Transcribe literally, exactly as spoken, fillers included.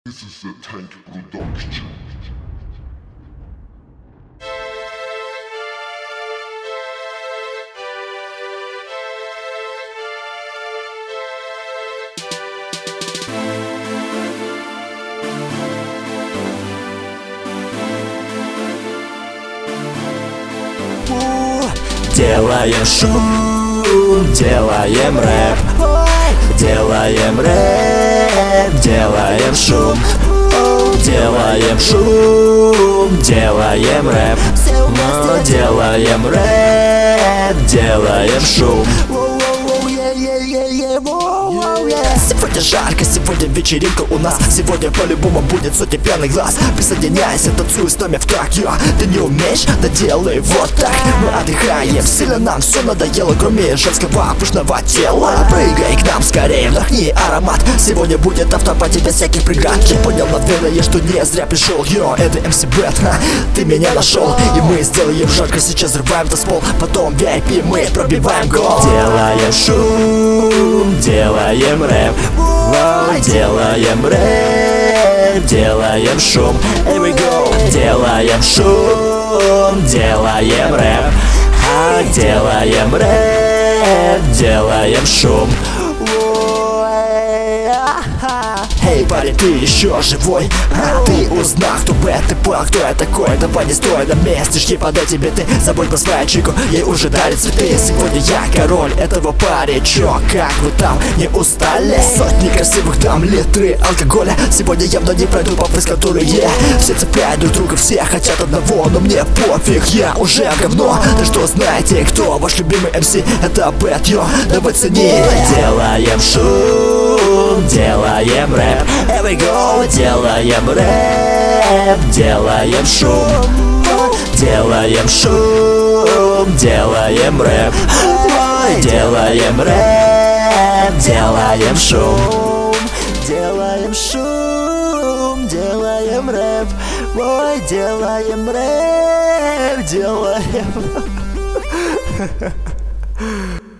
This is a Tank Production. Делаем шум, делаем рэп, делаем рэп, делаем шум, делаем шум, делаем рэп, делаем рэп, делаем шум. Сегодня жарко, сегодня вечеринка у нас. Сегодня по-любому будет сотня пьяных глаз. Присоединяйся, танцуй с нами в трак, йо. Ты не умеешь? Да делай вот так. Мы отдыхаем, сильно нам все надоело, кроме женского пышного тела. Прыгай к нам скорее, вдохни аромат. Сегодня будет автопати без всяких преград. Я понял, наверное, что не зря пришел, йо. Это эм си Бэт, ты меня нашел. И мы сделаем жарко, сейчас взрываем танцпол. Потом ви ай пи мы пробиваем гол. Делаем шум, делаем рэп, делаем рэп, делаем шум. Here we go. Делаем шум, делаем рэп, а делаем рэп, делаем шум. Эй, парень, ты еще живой? А ты узнал, кто Бэт, ты понял, кто я такой? Давай не стой на месте, жги, подай тебе ты. Забудь про свою чику, ей уже дали цветы. Сегодня я король этого паричок. Как вы там, не устали? Сотни красивых дам, литры алкоголя. Сегодня явно не пройду по которые все цепляют друг друга, все хотят одного. Но мне пофиг, я уже говно. Да что знаете, кто ваш любимый эм си? Это Бэт, йо, давай цени. Делаем шум, делаем рэп, here we go. Делаем рэп, делаем шум, делаем шум, делаем рэп, делаем рэп, делаем шум, делаем шум, делаем рэп, ой, делаем рэп, делаем.